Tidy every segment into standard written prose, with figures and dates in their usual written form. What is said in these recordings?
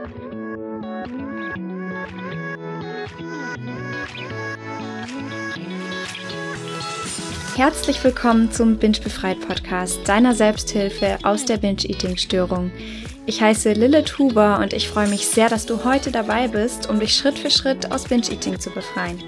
Herzlich willkommen zum Binge-Befreit-Podcast, deiner Selbsthilfe aus der Binge-Eating-Störung. Ich heiße Lilith Huber und ich freue mich sehr, dass du heute dabei bist, um dich Schritt für Schritt aus Binge-Eating zu befreien.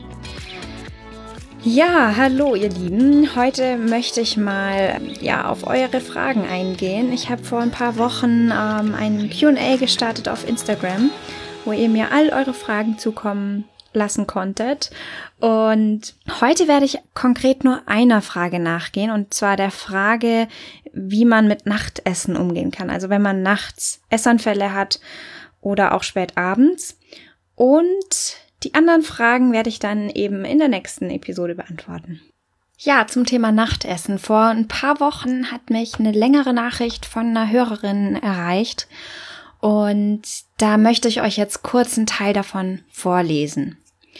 Ja, hallo ihr Lieben. Heute möchte ich mal auf eure Fragen eingehen. Ich habe vor ein paar Wochen einen Q&A gestartet auf Instagram, wo ihr mir all eure Fragen zukommen lassen konntet. Und heute werde ich konkret nur einer Frage nachgehen, und zwar der Frage, wie man mit Nachtessen umgehen kann. Also wenn man nachts Essanfälle hat oder auch spät abends. Und die anderen Fragen werde ich dann eben in der nächsten Episode beantworten. Ja, zum Thema Nachtessen. Vor ein paar Wochen hat mich eine längere Nachricht von einer Hörerin erreicht. Und da möchte ich euch jetzt kurz einen Teil davon vorlesen.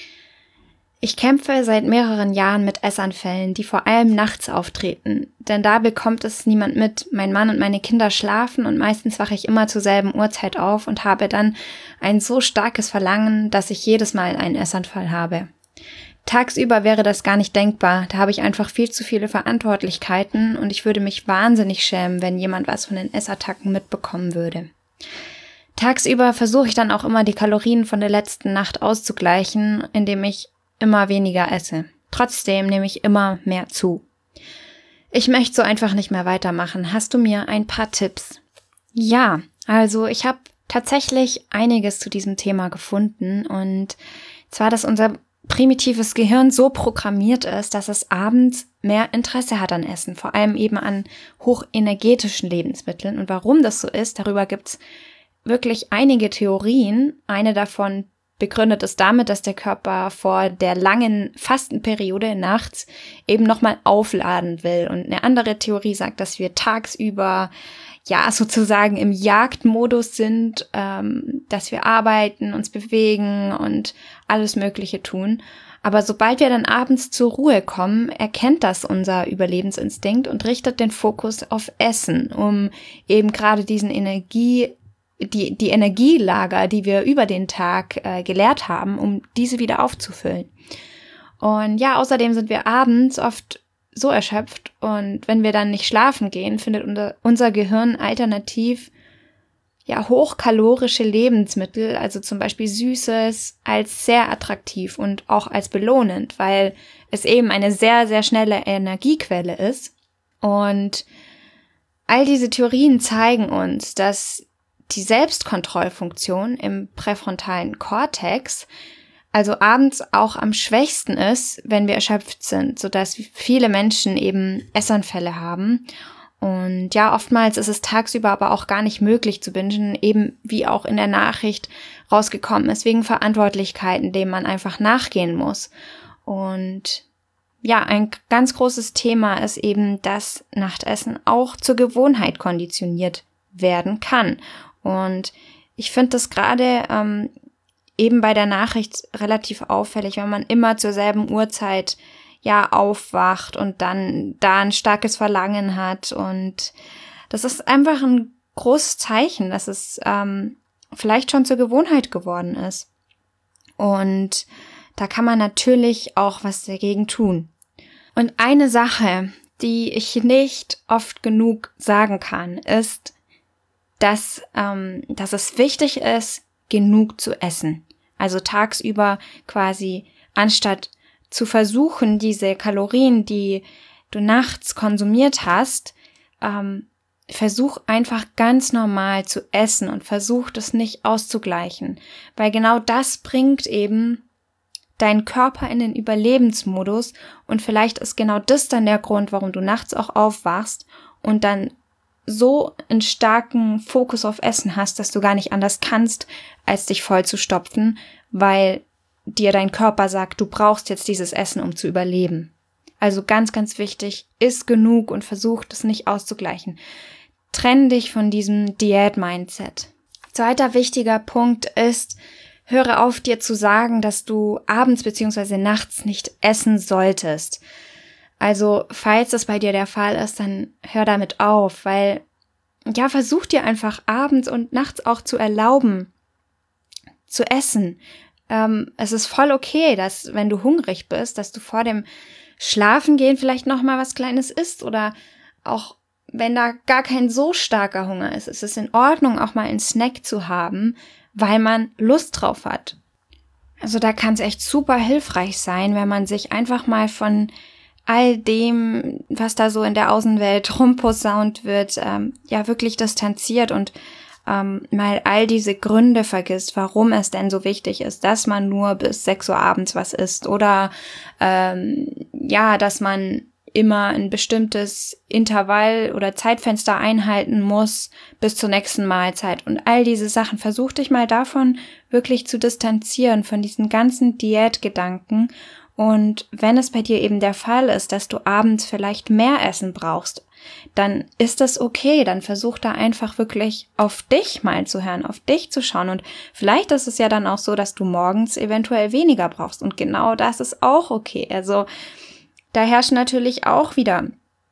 Ich kämpfe seit mehreren Jahren mit Essanfällen, die vor allem nachts auftreten, denn da bekommt es niemand mit. Mein Mann und meine Kinder schlafen und meistens wache ich immer zur selben Uhrzeit auf und habe dann ein so starkes Verlangen, dass ich jedes Mal einen Essanfall habe. Tagsüber wäre das gar nicht denkbar, da habe ich einfach viel zu viele Verantwortlichkeiten und ich würde mich wahnsinnig schämen, wenn jemand was von den Essattacken mitbekommen würde. Tagsüber versuche ich dann auch immer die Kalorien von der letzten Nacht auszugleichen, indem ich immer weniger esse. Trotzdem nehme ich immer mehr zu. Ich möchte so einfach nicht mehr weitermachen. Hast du mir ein paar Tipps? Ja, also ich habe tatsächlich einiges zu diesem Thema gefunden, und zwar, dass unser primitives Gehirn so programmiert ist, dass es abends mehr Interesse hat an Essen, vor allem eben an hochenergetischen Lebensmitteln. Und warum das so ist, darüber gibt's wirklich einige Theorien. Eine davon begründet es damit, dass der Körper vor der langen Fastenperiode nachts eben nochmal aufladen will. Und eine andere Theorie sagt, dass wir tagsüber sozusagen im Jagdmodus sind, dass wir arbeiten, uns bewegen und alles Mögliche tun. Aber sobald wir dann abends zur Ruhe kommen, erkennt das unser Überlebensinstinkt und richtet den Fokus auf Essen, um eben gerade diesen die Energielager, die wir über den Tag geleert haben, um diese wieder aufzufüllen. Und ja, außerdem sind wir abends oft so erschöpft, und wenn wir dann nicht schlafen gehen, findet unser Gehirn alternativ hochkalorische Lebensmittel, also zum Beispiel Süßes, als sehr attraktiv und auch als belohnend, weil es eben eine sehr, sehr schnelle Energiequelle ist. Und all diese Theorien zeigen uns, dass die Selbstkontrollfunktion im präfrontalen Kortex also abends auch am schwächsten ist, wenn wir erschöpft sind, sodass viele Menschen eben Essanfälle haben. Und ja, oftmals ist es tagsüber aber auch gar nicht möglich zu bingen, eben wie auch in der Nachricht rausgekommen ist, wegen Verantwortlichkeiten, denen man einfach nachgehen muss. Und ja, ein ganz großes Thema ist eben, dass Nachtessen auch zur Gewohnheit konditioniert werden kann. Und ich finde das gerade eben bei der Nachricht relativ auffällig, wenn man immer zur selben Uhrzeit aufwacht und dann da ein starkes Verlangen hat. Und das ist einfach ein großes Zeichen, dass es vielleicht schon zur Gewohnheit geworden ist. Und da kann man natürlich auch was dagegen tun. Und eine Sache, die ich nicht oft genug sagen kann, ist, dass es wichtig ist, genug zu essen. Also tagsüber quasi, anstatt zu versuchen, diese Kalorien, die du nachts konsumiert hast, versuch einfach ganz normal zu essen und versuch das nicht auszugleichen. Weil genau das bringt eben deinen Körper in den Überlebensmodus, und vielleicht ist genau das dann der Grund, warum du nachts auch aufwachst und dann so einen starken Fokus auf Essen hast, dass du gar nicht anders kannst, als dich voll zu stopfen, weil dir dein Körper sagt, du brauchst jetzt dieses Essen, um zu überleben. Also ganz, ganz wichtig, iss genug und versuch das nicht auszugleichen. Trenn dich von diesem Diät-Mindset. Zweiter wichtiger Punkt ist, höre auf, dir zu sagen, dass du abends bzw. nachts nicht essen solltest. Also, falls das bei dir der Fall ist, dann hör damit auf, weil versuch dir einfach abends und nachts auch zu erlauben, zu essen. Es ist voll okay, dass, wenn du hungrig bist, dass du vor dem Schlafengehen vielleicht noch mal was Kleines isst oder auch wenn da gar kein so starker Hunger ist. Es ist in Ordnung, auch mal einen Snack zu haben, weil man Lust drauf hat. Also da kann es echt super hilfreich sein, wenn man sich einfach mal von all dem, was da so in der Außenwelt rumposaunt wird, wirklich distanziert und mal all diese Gründe vergisst, warum es denn so wichtig ist, dass man nur bis 6 Uhr abends was isst oder dass man immer ein bestimmtes Intervall oder Zeitfenster einhalten muss bis zur nächsten Mahlzeit und all diese Sachen. Versuch dich mal davon wirklich zu distanzieren, von diesen ganzen Diätgedanken. Und wenn es bei dir eben der Fall ist, dass du abends vielleicht mehr Essen brauchst, dann ist das okay. Dann versuch da einfach wirklich auf dich mal zu hören, auf dich zu schauen. Und vielleicht ist es ja dann auch so, dass du morgens eventuell weniger brauchst. Und genau das ist auch okay. Also da herrschen natürlich auch wieder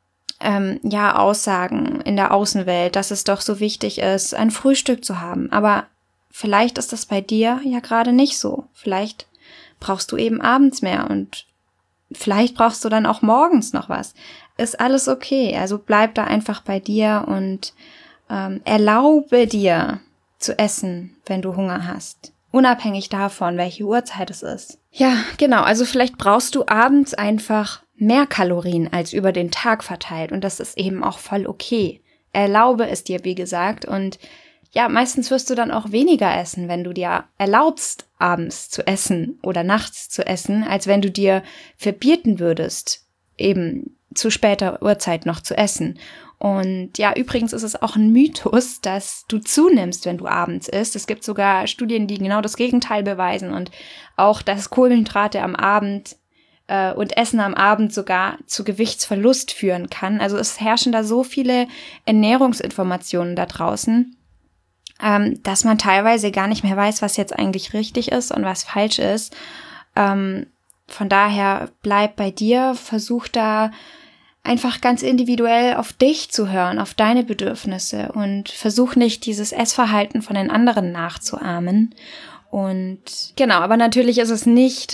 Aussagen in der Außenwelt, dass es doch so wichtig ist, ein Frühstück zu haben. Aber vielleicht ist das bei dir ja gerade nicht so. Vielleicht brauchst du eben abends mehr und vielleicht brauchst du dann auch morgens noch was. Ist alles okay. Also bleib da einfach bei dir und erlaube dir zu essen, wenn du Hunger hast. Unabhängig davon, welche Uhrzeit es ist. Ja, genau. Also vielleicht brauchst du abends einfach mehr Kalorien als über den Tag verteilt. Und das ist eben auch voll okay. Erlaube es dir, wie gesagt. Und ja, meistens wirst du dann auch weniger essen, wenn du dir erlaubst, abends zu essen oder nachts zu essen, als wenn du dir verbieten würdest, eben zu später Uhrzeit noch zu essen. Und ja, übrigens ist es auch ein Mythos, dass du zunimmst, wenn du abends isst. Es gibt sogar Studien, die genau das Gegenteil beweisen und auch, dass Kohlenhydrate am Abend und Essen am Abend sogar zu Gewichtsverlust führen kann. Also es herrschen da so viele Ernährungsinformationen da draußen, dass man teilweise gar nicht mehr weiß, was jetzt eigentlich richtig ist und was falsch ist. Von daher bleib bei dir, versuch da einfach ganz individuell auf dich zu hören, auf deine Bedürfnisse und versuch nicht, dieses Essverhalten von den anderen nachzuahmen. Und genau, aber natürlich ist es nicht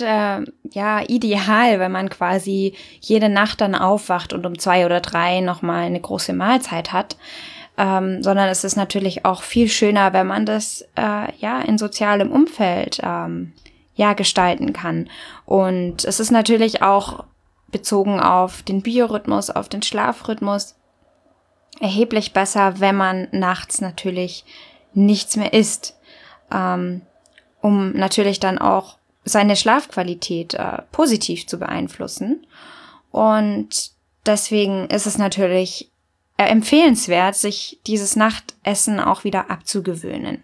ideal, wenn man quasi jede Nacht dann aufwacht und um 2 oder 3 nochmal eine große Mahlzeit hat, sondern es ist natürlich auch viel schöner, wenn man das in sozialem Umfeld gestalten kann. Und es ist natürlich auch bezogen auf den Biorhythmus, auf den Schlafrhythmus erheblich besser, wenn man nachts natürlich nichts mehr isst, um natürlich dann auch seine Schlafqualität positiv zu beeinflussen. Und deswegen ist es natürlich empfehlenswert, sich dieses Nachtessen auch wieder abzugewöhnen.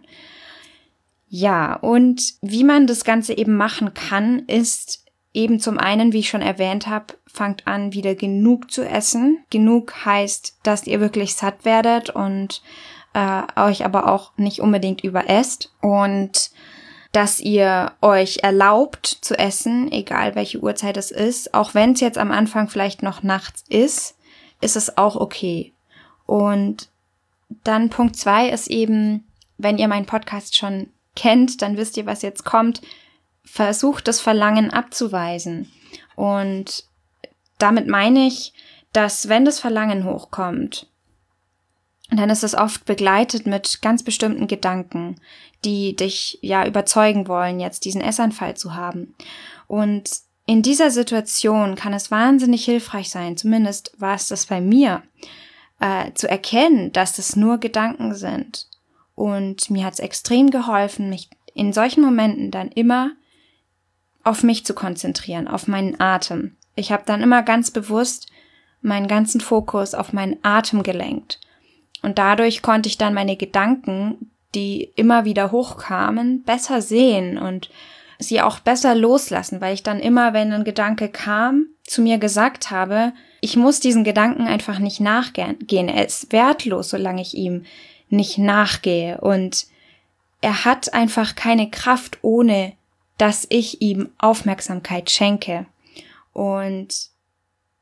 Ja, und wie man das Ganze eben machen kann, ist eben zum einen, wie ich schon erwähnt habe, fangt an, wieder genug zu essen. Genug heißt, dass ihr wirklich satt werdet und euch aber auch nicht unbedingt überesst und dass ihr euch erlaubt zu essen, egal welche Uhrzeit es ist. Auch wenn es jetzt am Anfang vielleicht noch nachts ist es auch okay. Und dann Punkt 2 ist eben, wenn ihr meinen Podcast schon kennt, dann wisst ihr, was jetzt kommt. Versucht das Verlangen abzuweisen. Und damit meine ich, dass wenn das Verlangen hochkommt, dann ist es oft begleitet mit ganz bestimmten Gedanken, die dich überzeugen wollen, jetzt diesen Essanfall zu haben. Und in dieser Situation kann es wahnsinnig hilfreich sein, zumindest war es das bei mir, zu erkennen, dass es nur Gedanken sind. Und mir hat es extrem geholfen, mich in solchen Momenten dann immer auf mich zu konzentrieren, auf meinen Atem. Ich habe dann immer ganz bewusst meinen ganzen Fokus auf meinen Atem gelenkt. Und dadurch konnte ich dann meine Gedanken, die immer wieder hochkamen, besser sehen und sie auch besser loslassen, weil ich dann immer, wenn ein Gedanke kam, zu mir gesagt habe, ich muss diesen Gedanken einfach nicht nachgehen. Er ist wertlos, solange ich ihm nicht nachgehe. Und er hat einfach keine Kraft, ohne dass ich ihm Aufmerksamkeit schenke. Und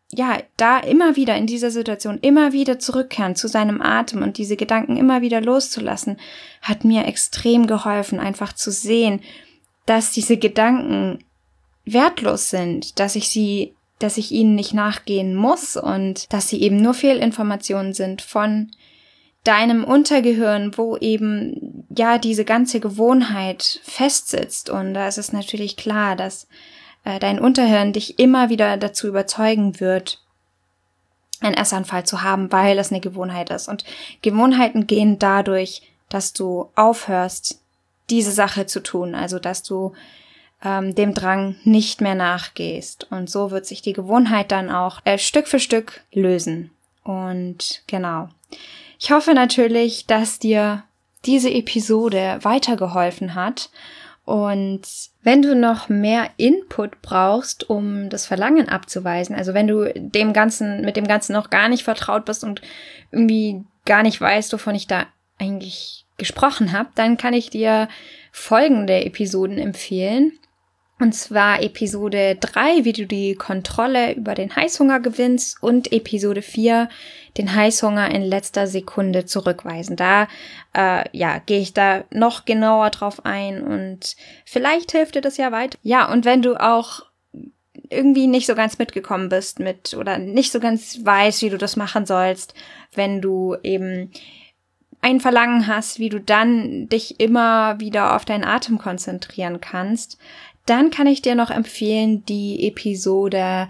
da immer wieder in dieser Situation immer wieder zurückkehren zu seinem Atem und diese Gedanken immer wieder loszulassen, hat mir extrem geholfen, einfach zu sehen, dass diese Gedanken wertlos sind, dass ich ihnen nicht nachgehen muss und dass sie eben nur Fehlinformationen sind von deinem Untergehirn, wo eben diese ganze Gewohnheit festsitzt. Und da ist es natürlich klar, dass dein Unterhirn dich immer wieder dazu überzeugen wird, einen Essanfall zu haben, weil es eine Gewohnheit ist. Und Gewohnheiten gehen dadurch, dass du aufhörst, diese Sache zu tun, also dass du dem Drang nicht mehr nachgehst. Und so wird sich die Gewohnheit dann auch Stück für Stück lösen. Und genau. Ich hoffe natürlich, dass dir diese Episode weitergeholfen hat. Und wenn du noch mehr Input brauchst, um das Verlangen abzuweisen, also wenn du mit dem Ganzen noch gar nicht vertraut bist und irgendwie gar nicht weißt, wovon ich da eigentlich gesprochen habe, dann kann ich dir folgende Episoden empfehlen. Und zwar Episode 3, wie du die Kontrolle über den Heißhunger gewinnst, und Episode 4, den Heißhunger in letzter Sekunde zurückweisen. Da gehe ich da noch genauer drauf ein und vielleicht hilft dir das ja weiter. Ja, und wenn du auch irgendwie nicht so ganz mitgekommen bist oder nicht so ganz weißt, wie du das machen sollst, wenn du eben ein Verlangen hast, wie du dann dich immer wieder auf deinen Atem konzentrieren kannst, dann kann ich dir noch empfehlen, die Episode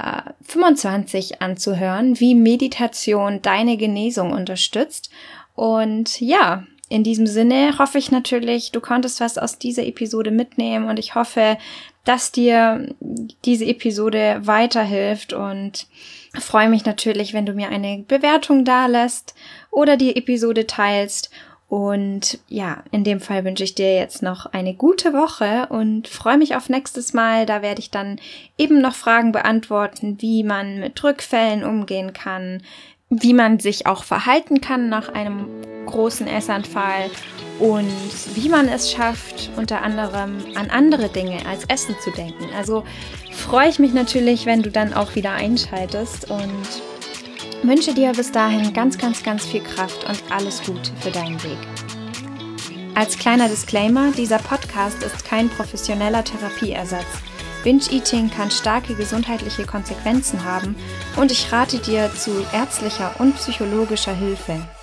25 anzuhören, wie Meditation deine Genesung unterstützt. Und ja, in diesem Sinne hoffe ich natürlich, du konntest was aus dieser Episode mitnehmen und ich hoffe, dass dir diese Episode weiterhilft und freue mich natürlich, wenn du mir eine Bewertung dalässt oder die Episode teilst. Und ja, in dem Fall wünsche ich dir jetzt noch eine gute Woche und freue mich auf nächstes Mal. Da werde ich dann eben noch Fragen beantworten, wie man mit Rückfällen umgehen kann, wie man sich auch verhalten kann nach einem großen Essanfall und wie man es schafft, unter anderem an andere Dinge als Essen zu denken. Also freue ich mich natürlich, wenn du dann auch wieder einschaltest und wünsche dir bis dahin ganz, ganz, ganz viel Kraft und alles Gute für deinen Weg. Als kleiner Disclaimer, dieser Podcast ist kein professioneller Therapieersatz. Binge-Eating kann starke gesundheitliche Konsequenzen haben und ich rate dir zu ärztlicher und psychologischer Hilfe.